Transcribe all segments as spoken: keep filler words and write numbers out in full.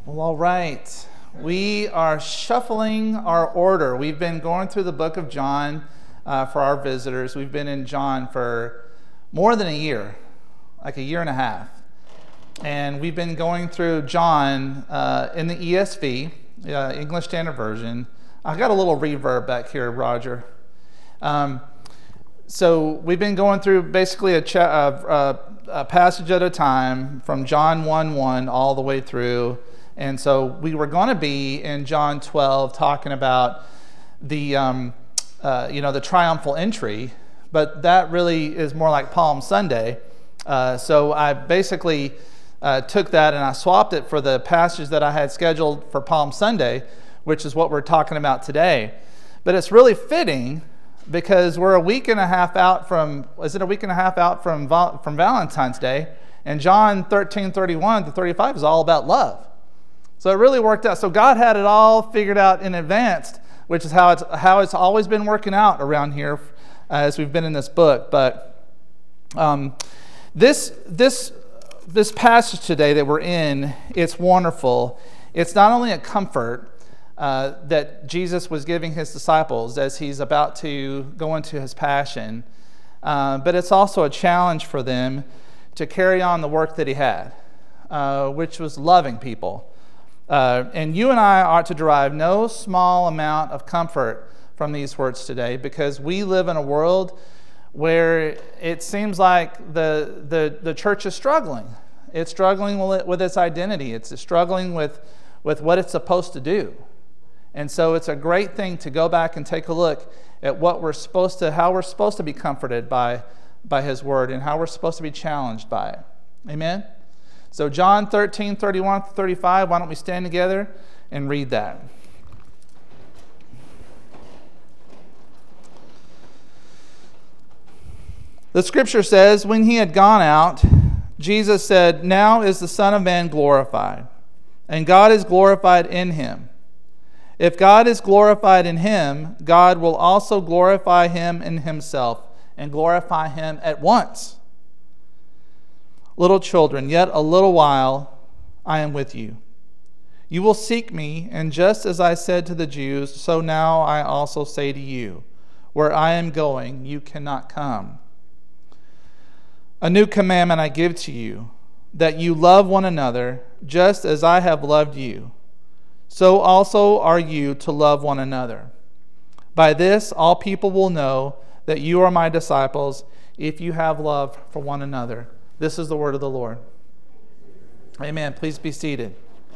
Well, all right. We are shuffling our order. We've been going through the book of John uh, for our visitors. We've been in John for more than a year, like a year and a half. And we've been going through John uh, in the E S V, uh, English Standard Version. I got a little reverb back here, Roger. Um, so we've been going through basically a, cha- uh, a passage at a time from John one one all the way through. And so we were going to be in John twelve talking about the, um, uh, you know, the triumphal entry, but that really is more like Palm Sunday. Uh, so I basically uh, took that and I swapped it for the passage that I had scheduled for Palm Sunday, which is what we're talking about today. But it's really fitting because we're a week and a half out from, is it a week and a half out from from Valentine's Day? And John thirteen thirty-one to thirty-five is all about love. So it really worked out. So God had it all figured out in advance, which is how it's how it's always been working out around here uh, as we've been in this book. But um, this this this passage today that we're in, it's wonderful. It's not only a comfort uh, that Jesus was giving his disciples as he's about to go into his passion, uh, but it's also a challenge for them to carry on the work that he had, uh, which was loving people. Uh, and you and I ought to derive no small amount of comfort from these words today because we live in a world where it seems like the the, the church is struggling. It's struggling with, it, with its identity. It's struggling with, with what it's supposed to do. And so it's a great thing to go back and take a look at what we're supposed to, how we're supposed to be comforted by, by his word and how we're supposed to be challenged by it. Amen? So John thirteen thirty-one to thirty-five, why don't we stand together and read that? The scripture says, when he had gone out, Jesus said, now is the Son of Man glorified, and God is glorified in him. If God is glorified in him, God will also glorify him in himself and glorify him at once. Little children, yet a little while I am with you. You will seek me, and just as I said to the Jews, so now I also say to you, where I am going, you cannot come. A new commandment I give to you, that you love one another, just as I have loved you. So also are you to love one another. By this all people will know that you are my disciples, if you have love for one another. This is the word of the Lord. Amen. Please be seated.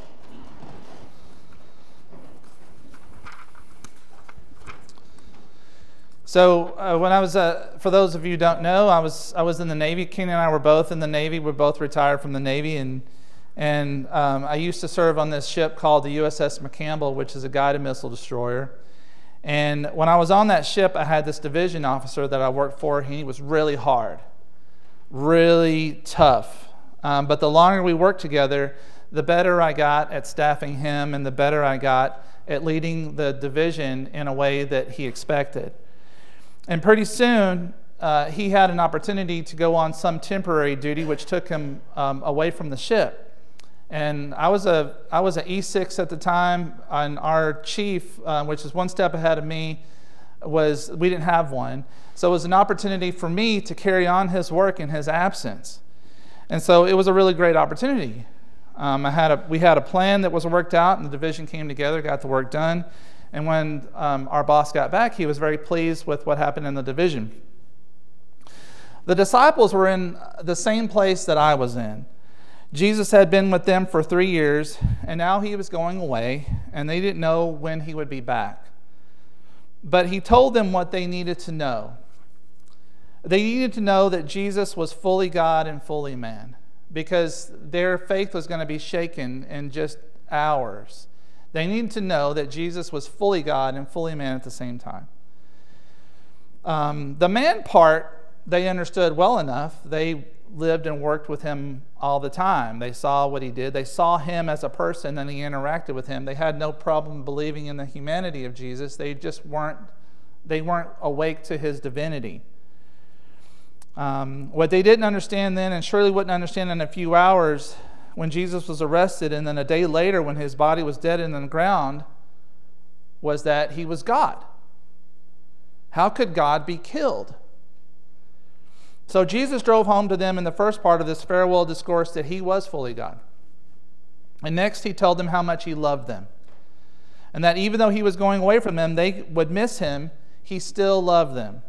So uh, when I was, uh, for those of you who don't know, I was I was in the Navy. Ken and I were both in the Navy. We're both retired from the Navy, and and um, I used to serve on this ship called the U S S McCampbell, which is a guided missile destroyer. And when I was on that ship, I had this division officer that I worked for. He was really hard. Really tough. Um, but the longer we worked together, the better I got at staffing him and the better I got at leading the division in a way that he expected. And pretty soon, uh, he had an opportunity to go on some temporary duty, which took him um, away from the ship. And I was a I was an E six at the time, and our chief, uh, which is one step ahead of me, was we didn't have one. So it was an opportunity for me to carry on his work in his absence. And so it was a really great opportunity. Um, I had a, we had a plan that was worked out, and the division came together, got the work done. And when um, our boss got back, he was very pleased with what happened in the division. The disciples were in the same place that I was in. Jesus had been with them for three years, and now he was going away, and they didn't know when he would be back. But he told them what they needed to know. They needed to know that Jesus was fully God and fully man, because their faith was going to be shaken in just hours. They needed to know that Jesus was fully God and fully man at the same time. Um, the man part, they understood well enough. They lived and worked with him all the time. They saw what he did. They saw him as a person, and he interacted with him. They had no problem believing in the humanity of Jesus. They just weren't, they weren't awake to his divinity. Um, what they didn't understand then, and surely wouldn't understand in a few hours, when Jesus was arrested, and then a day later when his body was dead in the ground, was that he was God. How could God be killed? So Jesus drove home to them in the first part of this farewell discourse that he was fully God. And next he told them how much he loved them. And that even though he was going away from them, they would miss him, he still loved them.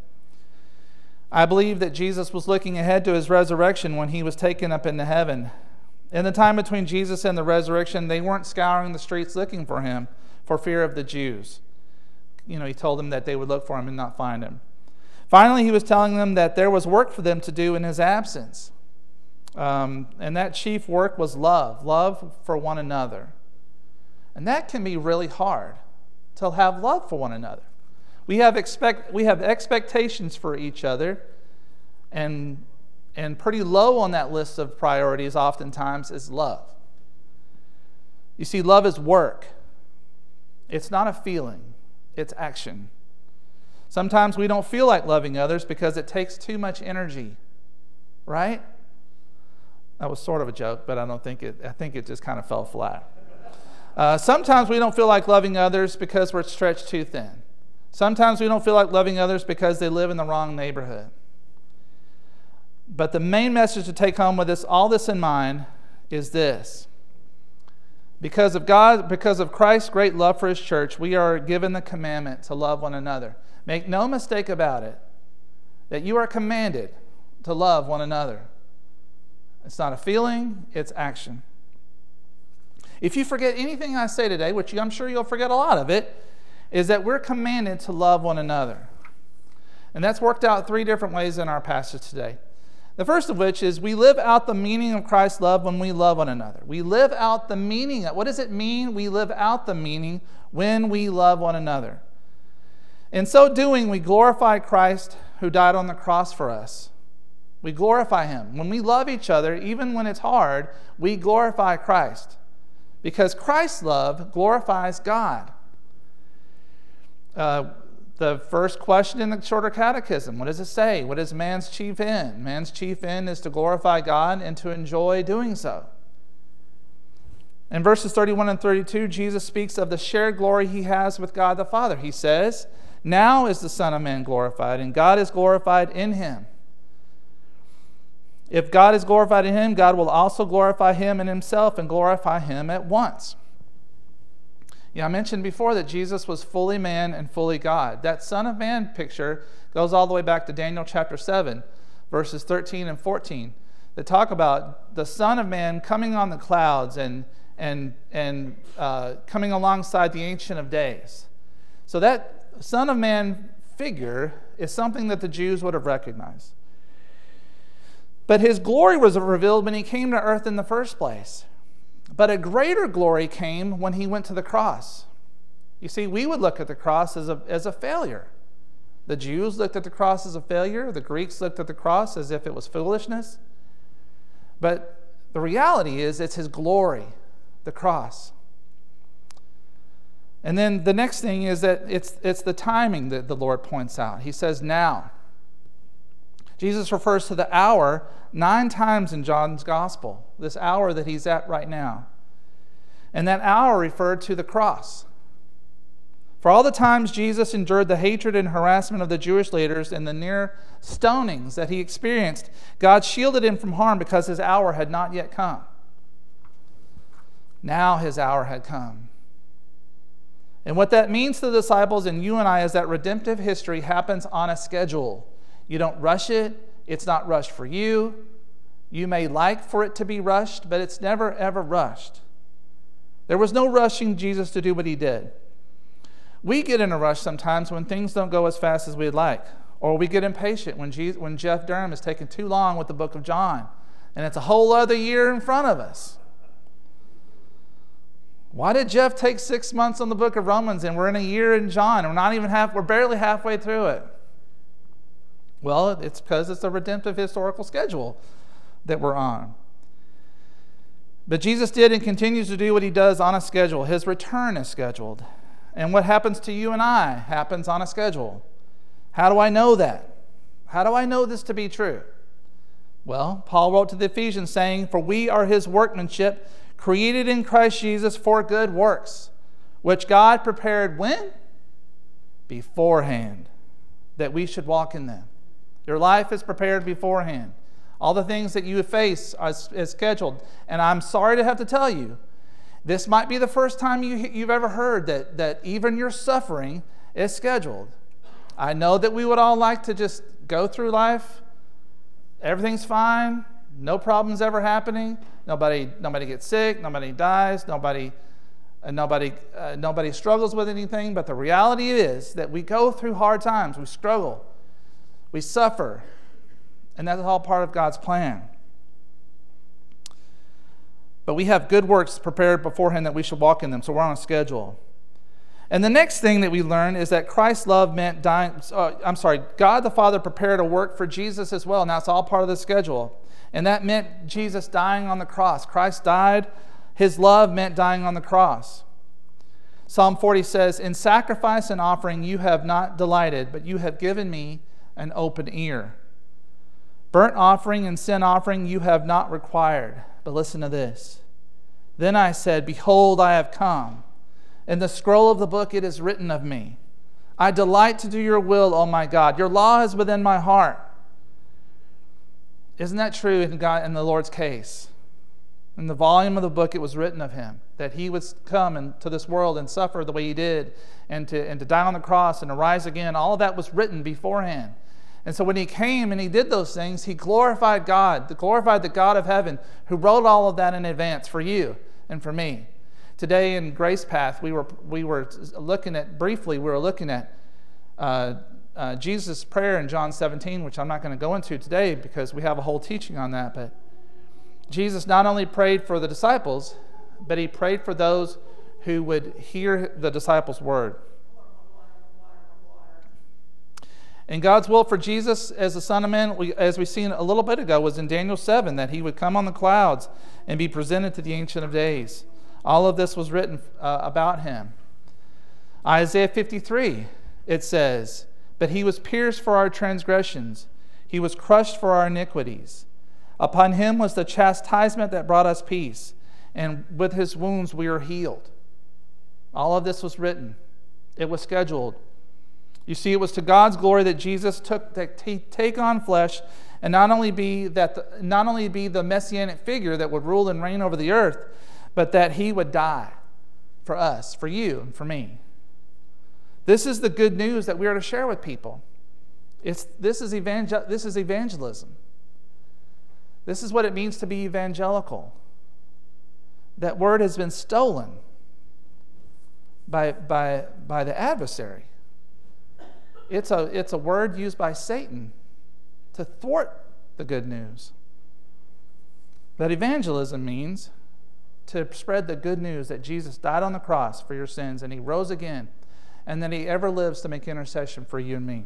I believe that Jesus was looking ahead to his resurrection when he was taken up into heaven. In the time between Jesus and the resurrection, they weren't scouring the streets looking for him for fear of the Jews. You know, he told them that they would look for him and not find him. Finally, he was telling them that there was work for them to do in his absence. Um, and that chief work was love, love for one another. And that can be really hard, to have love for one another. We have expect we have expectations for each other, and and pretty low on that list of priorities oftentimes is love. You see, love is work. It's not a feeling, it's action. Sometimes we don't feel like loving others because it takes too much energy, right? That was sort of a joke, but I don't think it, I think it just kind of fell flat. Uh, sometimes we don't feel like loving others because we're stretched too thin. Sometimes we don't feel like loving others because they live in the wrong neighborhood. But the main message to take home with this, all this in mind, is this. Because of God, because of Christ's great love for his church, we are given the commandment to love one another. Make no mistake about it, that you are commanded to love one another. It's not a feeling, it's action. If you forget anything I say today, which I'm sure you'll forget a lot of it, is that we're commanded to love one another. And that's worked out three different ways in our passage today. The first of which is we live out the meaning of Christ's love when we love one another. We live out the meaning. What does it mean? We live out the meaning when we love one another. In so doing, we glorify Christ who died on the cross for us. We glorify him. When we love each other, even when it's hard, we glorify Christ. Because Christ's love glorifies God. Uh, the first question in the Shorter Catechism, what does it say? What is man's chief end? Man's chief end is to glorify God and to enjoy doing so. In verses thirty-one and thirty-two, Jesus speaks of the shared glory he has with God the Father. He says, "Now is the Son of Man glorified, and God is glorified in him." If God is glorified in him, God will also glorify him in himself and glorify him at once. Yeah, I mentioned before that Jesus was fully man and fully God. That Son of Man picture goes all the way back to Daniel chapter seven, verses thirteen and fourteen, that talk about the Son of Man coming on the clouds and, and, and uh, coming alongside the Ancient of Days. So that Son of Man figure is something that the Jews would have recognized. But his glory was revealed when he came to earth in the first place. But a greater glory came when he went to the cross. You see, we would look at the cross as a, as a failure. The Jews looked at the cross as a failure. The Greeks looked at the cross as if it was foolishness. But the reality is it's his glory, the cross. And then the next thing is that it's, it's the timing that the Lord points out. He says, now. Jesus refers to the hour nine times in John's gospel, this hour that he's at right now. And that hour referred to the cross. For all the times Jesus endured the hatred and harassment of the Jewish leaders and the near stonings that he experienced, God shielded him from harm because his hour had not yet come. Now his hour had come. And what that means to the disciples and you and I is that redemptive history happens on a schedule. You don't rush it. It's not rushed for you. You may like for it to be rushed, but it's never, ever rushed. There was no rushing Jesus to do what he did. We get in a rush sometimes when things don't go as fast as we'd like. Or we get impatient when, Jesus, when Jeff Durham is taking too long with the book of John. And it's a whole other year in front of us. Why did Jeff take six months on the book of Romans and we're in a year in John? We're not even half, we're barely halfway through it. Well, it's because it's a redemptive historical schedule that we're on. But Jesus did and continues to do what he does on a schedule. His return is scheduled. And what happens to you and I happens on a schedule. How do I know that? How do I know this to be true? Well, Paul wrote to the Ephesians saying, "For we are his workmanship, created in Christ Jesus for good works, which God prepared" when? Beforehand, that we should walk in them. Your life is prepared beforehand. All the things that you face are, is scheduled. And I'm sorry to have to tell you, this might be the first time you, you've ever heard that, that even your suffering is scheduled. I know that we would all like to just go through life. Everything's fine. No problems ever happening. Nobody, nobody gets sick. Nobody dies. Nobody, uh, nobody, uh, nobody struggles with anything. But the reality is that we go through hard times. We struggle. We suffer. And that's all part of God's plan. But we have good works prepared beforehand that we should walk in them. So we're on a schedule. And the next thing that we learn is that Christ's love meant dying. Uh, I'm sorry, God the Father prepared a work for Jesus as well. Now it's all part of the schedule. And that meant Jesus dying on the cross. Christ died. His love meant dying on the cross. Psalm forty says, "In sacrifice and offering you have not delighted, but you have given me an open ear. Burnt offering and sin offering you have not required." But listen to this. "Then I said, Behold, I have come. In the scroll of the book it is written of me. I delight to do your will, O my God. Your law is within my heart." Isn't that true in God, in the Lord's case? In the volume of the book it was written of him, that he would come into this world and suffer the way he did, and to, and to die on the cross and to rise again. All of that was written beforehand. And so when he came and he did those things, he glorified God, glorified the God of heaven, who wrote all of that in advance for you and for me. Today in Grace Path, we were we were looking at, briefly, we were looking at uh, uh, Jesus' prayer in John seventeen, which I'm not going to go into today because we have a whole teaching on that. But Jesus not only prayed for the disciples, but he prayed for those who would hear the disciples' word. And God's will for Jesus as the Son of Man, we, as we seen a little bit ago, was in Daniel seven, that he would come on the clouds and be presented to the Ancient of Days. All of this was written uh, about him. Isaiah fifty-three, it says, "But he was pierced for our transgressions. He was crushed for our iniquities. Upon him was the chastisement that brought us peace, and with his wounds we are healed." All of this was written. It was scheduled. You see, it was to God's glory that Jesus took to take on flesh, and not only be that the, not only be the messianic figure that would rule and reign over the earth, but that he would die for us, for you, and for me. This is the good news that we are to share with people. It's this is evangel this is evangelism. This is what it means to be evangelical. That word has been stolen by by by the adversary. It's a, it's a word used by Satan to thwart the good news. But evangelism means to spread the good news that Jesus died on the cross for your sins and he rose again, and that he ever lives to make intercession for you and me.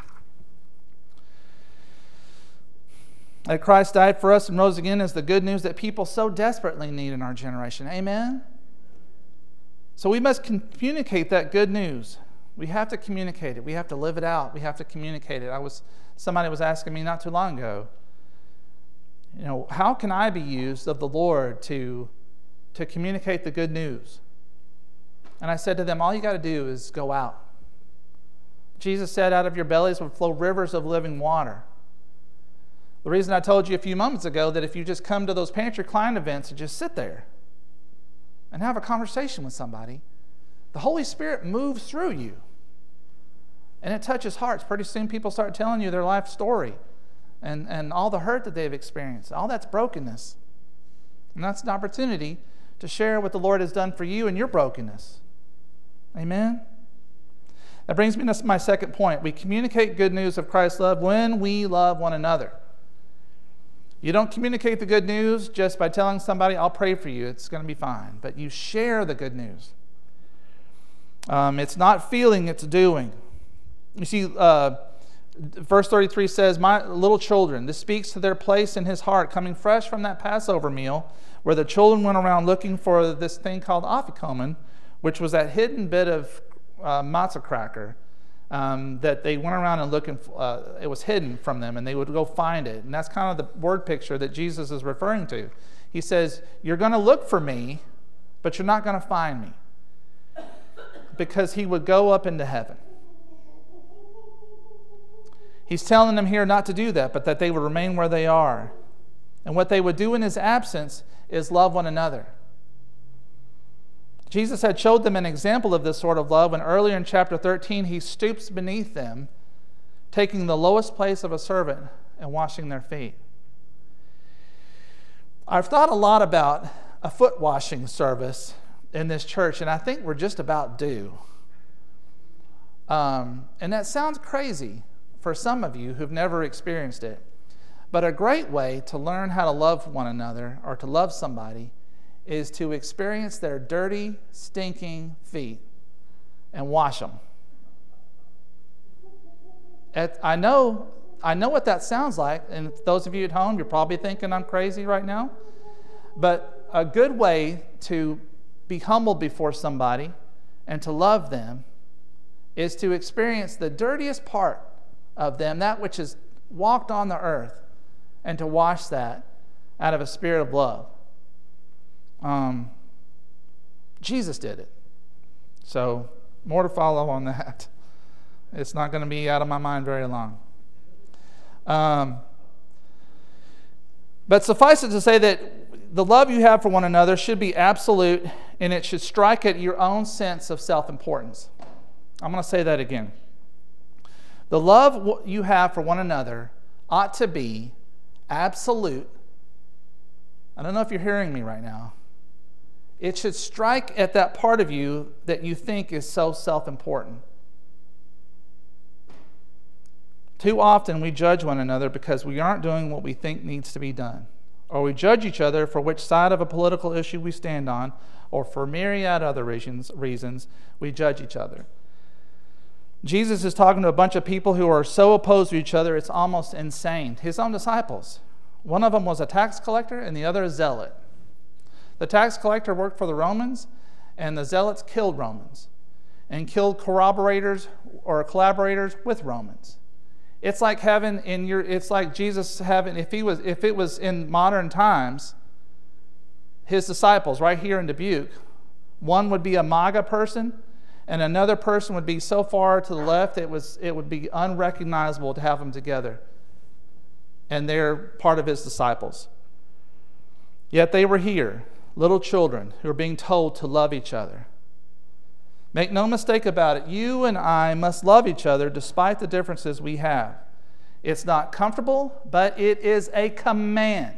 That Christ died for us and rose again is the good news that people so desperately need in our generation. Amen? So we must communicate that good news. We have to communicate it. We have to live it out. We have to communicate it. I was somebody was asking me not too long ago, you know, how can I be used of the Lord to, to communicate the good news? And I said to them, all you got to do is go out. Jesus said, out of your bellies will flow rivers of living water. The reason I told you a few moments ago that if you just come to those Pantry Klein events and just sit there and have a conversation with somebody, the Holy Spirit moves through you. And it touches hearts. Pretty soon people start telling you their life story and, and all the hurt that they've experienced. All that's brokenness. And that's an opportunity to share what the Lord has done for you and your brokenness. Amen? That brings me to my second point. We communicate good news of Christ's love when we love one another. You don't communicate the good news just by telling somebody, I'll pray for you, it's going to be fine. But you share the good news. Um, it's not feeling, it's doing. You see, uh, verse thirty-three says, my little children, this speaks to their place in his heart, coming fresh from that Passover meal, where the children went around looking for this thing called afikomen, which was that hidden bit of uh, matzah cracker Um, that they went around and looking, uh, it was hidden from them, and they would go find it. And that's kind of the word picture that Jesus is referring to. He says, you're going to look for me, but you're not going to find me. Because he would go up into heaven. He's telling them here not to do that, but that they would remain where they are. And what they would do in his absence is love one another. Jesus had showed them an example of this sort of love when earlier in chapter thirteen he stoops beneath them, taking the lowest place of a servant and washing their feet. I've thought a lot about a foot washing service in this church, and I think we're just about due. Um, and that sounds crazy for some of you who've never experienced it. But a great way to learn how to love one another or to love somebody is to experience their dirty, stinking feet and wash them. At, I know, I know what that sounds like, and those of you at home, you're probably thinking I'm crazy right now. But a good way to be humble before somebody and to love them is to experience the dirtiest part of them, that which is walked on the earth, and to wash that out of a spirit of love. Um, Jesus did it. So, more to follow on that. It's not going to be out of my mind very long. Um, but suffice it to say that the love you have for one another should be absolute, and it should strike at your own sense of self-importance. I'm going to say that again. The love you have for one another ought to be absolute. I don't know if you're hearing me right now. It should strike at that part of you that you think is so self-important. Too often we judge one another because we aren't doing what we think needs to be done. Or we judge each other for which side of a political issue we stand on, or for myriad other reasons, reasons we judge each other. Jesus is talking to a bunch of people who are so opposed to each other, it's almost insane. His own disciples. One of them was a tax collector and the other a zealot. The tax collector worked for the Romans, and the zealots killed Romans and killed corroborators or collaborators with Romans. It's like having in your it's like Jesus having if he was if it was in modern times, his disciples right here in Dubuque, one would be a MAGA person and another person would be so far to the left it was it would be unrecognizable to have them together. And they're part of his disciples. Yet they were here, little children who are being told to love each other. Make no mistake about it, you and I must love each other despite the differences we have. It's not comfortable, but it is a command.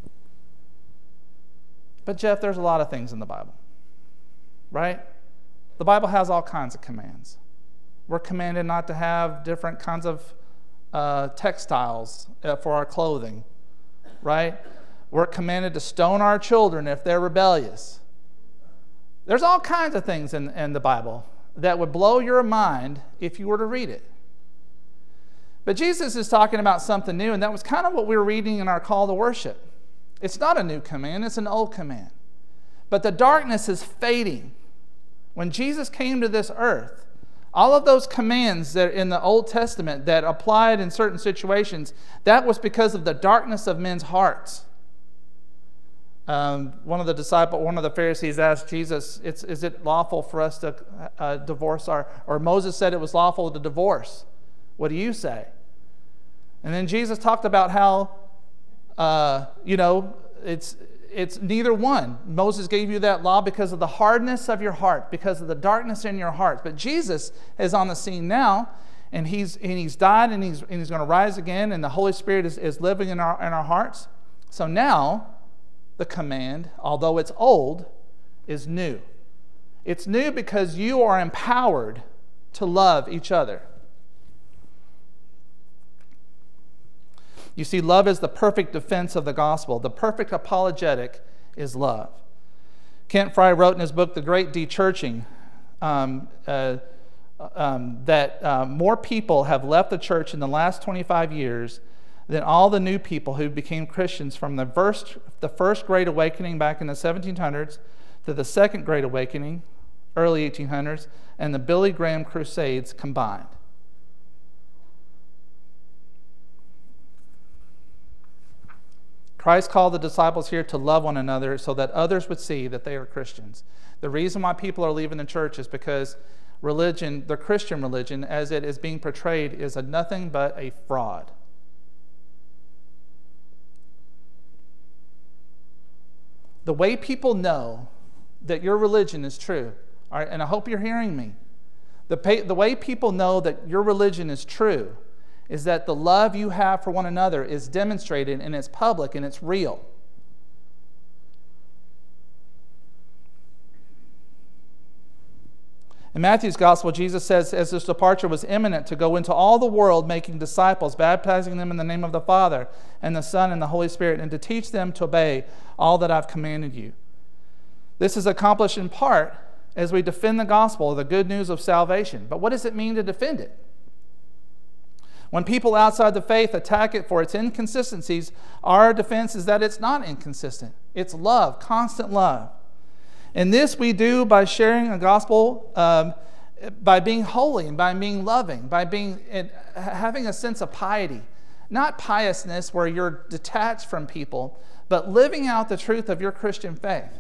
But Jeff, there's a lot of things in the Bible, right? The Bible has all kinds of commands. We're commanded not to have different kinds of uh, textiles uh, for our clothing, right? We're commanded to stone our children if they're rebellious. There's all kinds of things in, in the Bible that would blow your mind if you were to read it. But Jesus is talking about something new, and that was kind of what we were reading in our call to worship. It's not a new command, it's an old command. But the darkness is fading. When Jesus came to this earth, all of those commands that in the Old Testament that applied in certain situations, that was because of the darkness of men's hearts. Um, one of the disciples, one of the Pharisees asked Jesus, it's, is it lawful for us to uh, divorce our, or Moses said it was lawful to divorce. What do you say? And then Jesus talked about how, uh, you know, it's, it's neither one. Moses gave you that law because of the hardness of your heart, because of the darkness in your heart. But Jesus is on the scene now, and he's, and he's died, and he's, and he's going to rise again, and the Holy Spirit is, is living in our, in our hearts. So now, the command, although it's old, is new. It's new because you are empowered to love each other. You see, love is the perfect defense of the gospel. The perfect apologetic is love. Kent Fry wrote in his book, The Great De-Churching, um, uh, um, that uh, more people have left the church in the last twenty-five years than all the new people who became Christians from the first, the first Great Awakening back in the seventeen hundreds to the Second Great Awakening, early eighteen hundreds, and the Billy Graham Crusades combined. Christ called the disciples here to love one another so that others would see that they are Christians. The reason why people are leaving the church is because religion, the Christian religion, as it is being portrayed, is a nothing but a fraud. The way people know that your religion is true, all right, and I hope you're hearing me, the, pay, the way people know that your religion is true is that the love you have for one another is demonstrated and it's public and it's real. In Matthew's Gospel, Jesus says, as his departure was imminent, to go into all the world making disciples, baptizing them in the name of the Father and the Son and the Holy Spirit, and to teach them to obey all that I've commanded you. This is accomplished in part as we defend the gospel, the good news of salvation. But what does it mean to defend it? When people outside the faith attack it for its inconsistencies, our defense is that it's not inconsistent. It's love, constant love. And this we do by sharing the gospel, um, by being holy and by being loving, by being having a sense of piety. Not piousness where you're detached from people, but living out the truth of your Christian faith.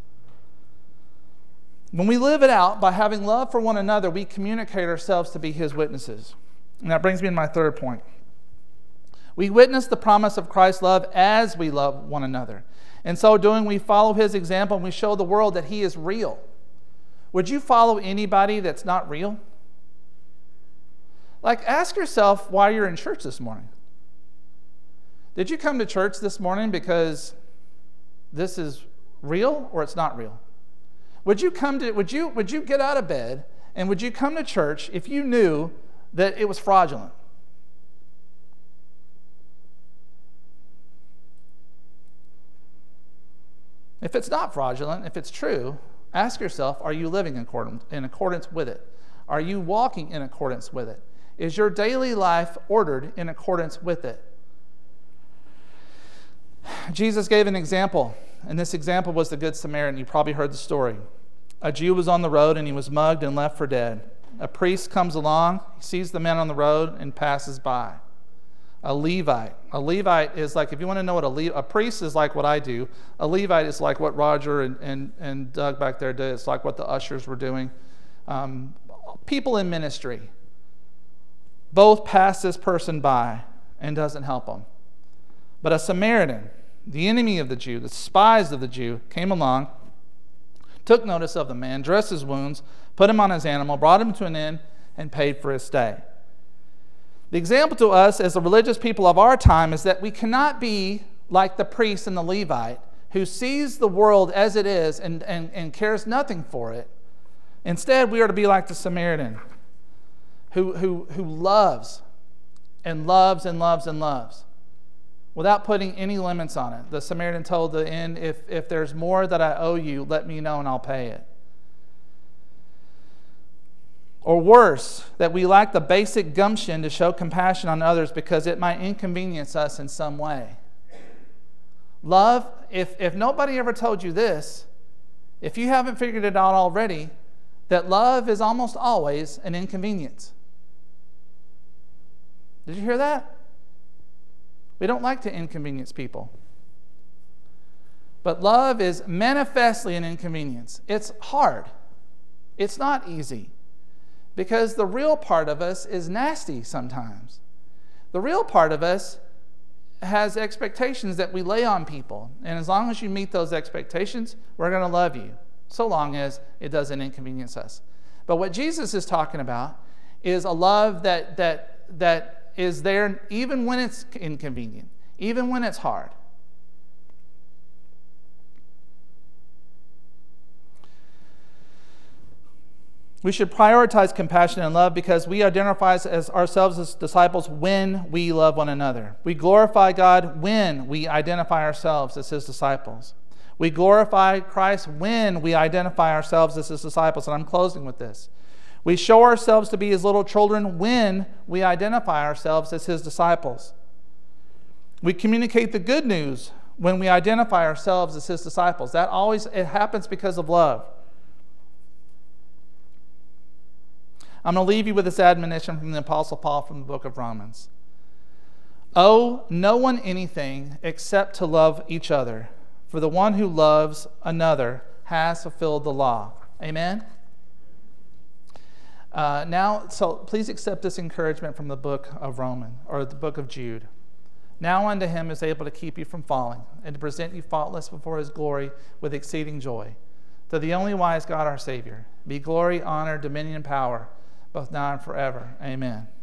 When we live it out by having love for one another, we communicate ourselves to be His witnesses. And that brings me to my third point. We witness the promise of Christ's love as we love one another. In so doing, we follow His example and we show the world that He is real. Would you follow anybody that's not real? Like, ask yourself why you're in church this morning. Did you come to church this morning because this is real or it's not real? Would you come to, would you, would you get out of bed and would you come to church if you knew that it was fraudulent? If it's not fraudulent, if it's true, ask yourself, are you living in accordance, in accordance with it? Are you walking in accordance with it? Is your daily life ordered in accordance with it? Jesus gave an example, and this example was the Good Samaritan. You probably heard the story. A Jew was on the road, and he was mugged and left for dead. A priest comes along, he sees the man on the road, and passes by. A Levite. A Levite is like, if you want to know what a Levite, a priest is like what I do. A Levite is like what Roger and, and, and Doug back there did. It's like what the ushers were doing. Um, people in ministry. Both pass this person by and doesn't help them. But a Samaritan, the enemy of the Jew, the spies of the Jew, came along, took notice of the man, dressed his wounds, put him on his animal, brought him to an inn, and paid for his stay. The example to us as the religious people of our time is that we cannot be like the priest and the Levite who sees the world as it is and, and, and cares nothing for it. Instead, we are to be like the Samaritan who, who, who loves and loves and loves and loves without putting any limits on it. The Samaritan told the inn, if, if there's more that I owe you, let me know and I'll pay it. Or worse, that we lack the basic gumption to show compassion on others because it might inconvenience us in some way. Love, if, if nobody ever told you this, if you haven't figured it out already, that love is almost always an inconvenience. Did you hear that? We don't like to inconvenience people. But love is manifestly an inconvenience. It's hard. It's not easy. Because the real part of us is nasty sometimes. The real part of us has expectations that we lay on people. And as long as you meet those expectations, we're going to love you, so long as it doesn't inconvenience us. But what Jesus is talking about is a love that, that, that is there even when it's inconvenient, even when it's hard. We should prioritize compassion and love because we identify as ourselves as disciples when we love one another. We glorify God when we identify ourselves as His disciples. We glorify Christ when we identify ourselves as His disciples. And I'm closing with this. We show ourselves to be His little children when we identify ourselves as His disciples. We communicate the good news when we identify ourselves as His disciples. That always, it happens because of love. I'm going to leave you with this admonition from the Apostle Paul from the book of Romans. Owe no one anything except to love each other, for the one who loves another has fulfilled the law. Amen? Uh, now, so please accept this encouragement from the book of Romans, or the book of Jude. Now unto him is able to keep you from falling, and to present you faultless before his glory with exceeding joy. To the only wise God our Savior, be glory, honor, dominion, and power, both now and forever. Amen.